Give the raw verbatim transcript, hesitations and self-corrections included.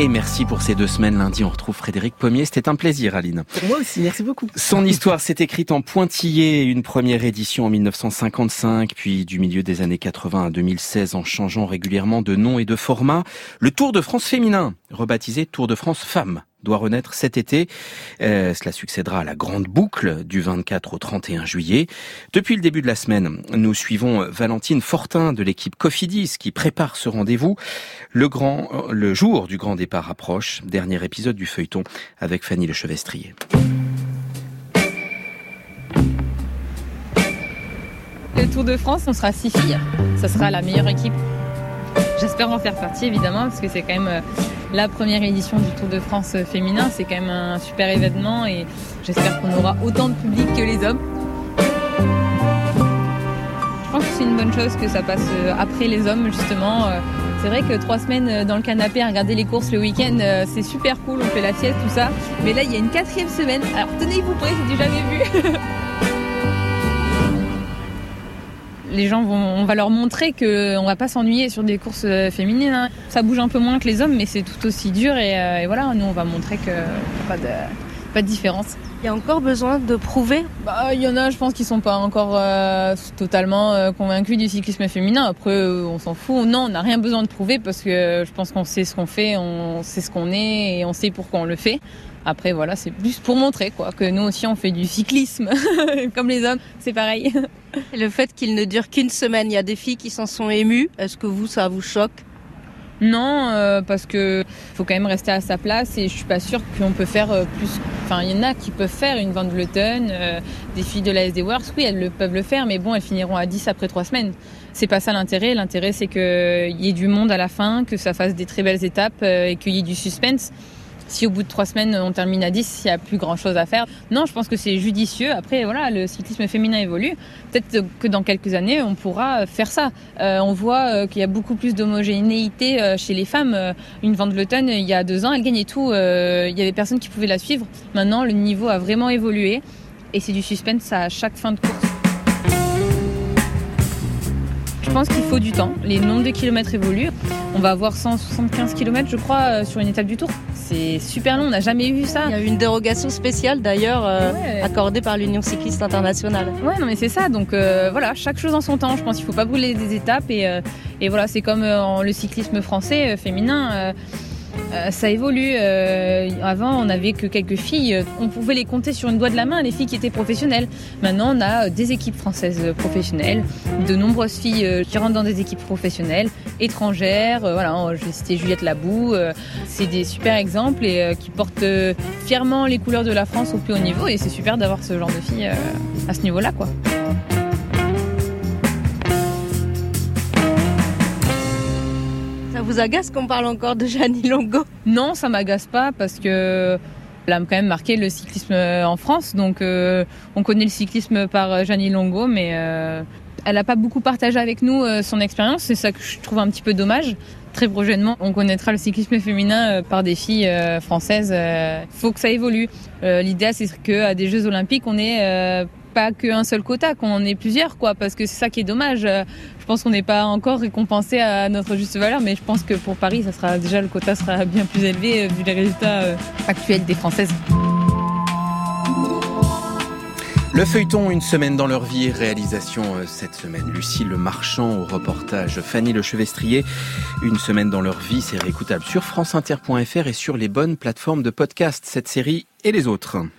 Et merci pour ces deux semaines. Lundi, on retrouve Frédéric Pommier. C'était un plaisir, Aline. Pour moi aussi, merci beaucoup. Son histoire s'est écrite en pointillé, une première édition en mille neuf cent cinquante-cinq, puis du milieu des années quatre-vingts à deux mille seize, en changeant régulièrement de nom et de format. Le Tour de France féminin, rebaptisé Tour de France Femmes, doit renaître cet été. Euh, cela succédera à la grande boucle du vingt-quatre au trente et un juillet. Depuis le début de la semaine, nous suivons Valentine Fortin de l'équipe Cofidis qui prépare ce rendez-vous. Le grand, le jour du grand départ approche. Dernier épisode du feuilleton avec Fanny Lechevestrier. Le Tour de France, on sera six filles. Ça sera la meilleure équipe. J'espère en faire partie, évidemment, parce que c'est quand même la première édition du Tour de France féminin. C'est quand même un super événement et j'espère qu'on aura autant de public que les hommes. Je pense que c'est une bonne chose que ça passe après les hommes, justement. C'est vrai que trois semaines dans le canapé à regarder les courses le week-end, c'est super cool, on fait la sieste, tout ça. Mais là, il y a une quatrième semaine. Alors tenez-vous prêts, c'est du jamais vu. Les gens vont, on va leur montrer qu'on va pas s'ennuyer sur des courses féminines. Hein. Ça bouge un peu moins que les hommes, mais c'est tout aussi dur. Et, euh, et voilà, nous, on va montrer qu'il n'y a pas de, pas de différence. Il y a encore besoin de prouver ? Bah, il y en a, je pense, qui sont pas encore euh, totalement euh, convaincus du cyclisme féminin. Après, euh, on s'en fout. Non, on n'a rien besoin de prouver parce que je pense qu'on sait ce qu'on fait, on sait ce qu'on est et on sait pourquoi on le fait. Après, voilà, c'est plus pour montrer quoi, que nous aussi, on fait du cyclisme, comme les hommes, c'est pareil. Et le fait qu'il ne dure qu'une semaine, il y a des filles qui s'en sont émues. Est-ce que vous, ça vous choque ? Non, euh, parce que faut quand même rester à sa place et je suis pas sûre qu'on peut faire euh, plus. Enfin, il y en a qui peuvent faire une Van Vleuten, euh, des filles de l'A S D Works, oui, elles le, peuvent le faire, mais bon, elles finiront à dix après trois semaines. C'est pas ça l'intérêt. L'intérêt, c'est qu'il y ait du monde à la fin, que ça fasse des très belles étapes euh, et qu'il y ait du suspense. Si au bout de trois semaines, on termine à dix, il n'y a plus grand-chose à faire. Non, je pense que c'est judicieux. Après, voilà, le cyclisme féminin évolue. Peut-être que dans quelques années, on pourra faire ça. Euh, on voit euh, qu'il y a beaucoup plus d'homogénéité euh, chez les femmes. Euh, une Van Vleuten, il y a deux ans, elle gagnait tout. Euh, il y avait personne qui pouvait la suivre. Maintenant, le niveau a vraiment évolué. Et c'est du suspense à chaque fin de course. Je pense qu'il faut du temps. Les nombres de kilomètres évoluent. On va avoir cent soixante-quinze kilomètres, je crois, sur une étape du Tour. C'est super long, on n'a jamais vu ça. Il y a eu une dérogation spéciale, d'ailleurs, euh, ouais. accordée par l'Union cycliste internationale. Ouais, non mais c'est ça. Donc euh, voilà, chaque chose en son temps. Je pense qu'il ne faut pas brûler des étapes. Et, euh, et voilà, c'est comme euh, le cyclisme français euh, féminin. Euh, Euh, ça évolue. Euh, avant, on n'avait que quelques filles. On pouvait les compter sur une doigt de la main, les filles qui étaient professionnelles. Maintenant, on a des équipes françaises professionnelles, de nombreuses filles qui rentrent dans des équipes professionnelles, étrangères. Euh, voilà, je vais citer Juliette Labou. Euh, c'est des super exemples et euh, qui portent euh, fièrement les couleurs de la France au plus haut niveau. Et c'est super d'avoir ce genre de filles euh, à ce niveau-là, quoi. Ça vous agace qu'on parle encore de Jeannie Longo ? Non, ça m'agace pas parce que elle a quand même marqué le cyclisme en France. Donc euh, on connaît le cyclisme par Jeannie Longo, mais euh, elle n'a pas beaucoup partagé avec nous euh, son expérience. C'est ça que je trouve un petit peu dommage. Très prochainement, on connaîtra le cyclisme féminin euh, par des filles euh, françaises. Il euh, faut que ça évolue. Euh, l'idéal, c'est qu'à des Jeux Olympiques, on ait euh, pas qu'un seul quota, qu'on en ait plusieurs, quoi, parce que c'est ça qui est dommage. Je pense qu'on n'est pas encore récompensé à notre juste valeur, mais je pense que pour Paris, ça sera déjà le quota sera bien plus élevé vu les résultats actuels des Françaises. Le feuilleton, une semaine dans leur vie, réalisation cette semaine. Lucille Le Marchand au reportage, Fanny Lechevestrier. Une semaine dans leur vie, c'est réécoutable sur franceinter point f r et sur les bonnes plateformes de podcast, cette série et les autres.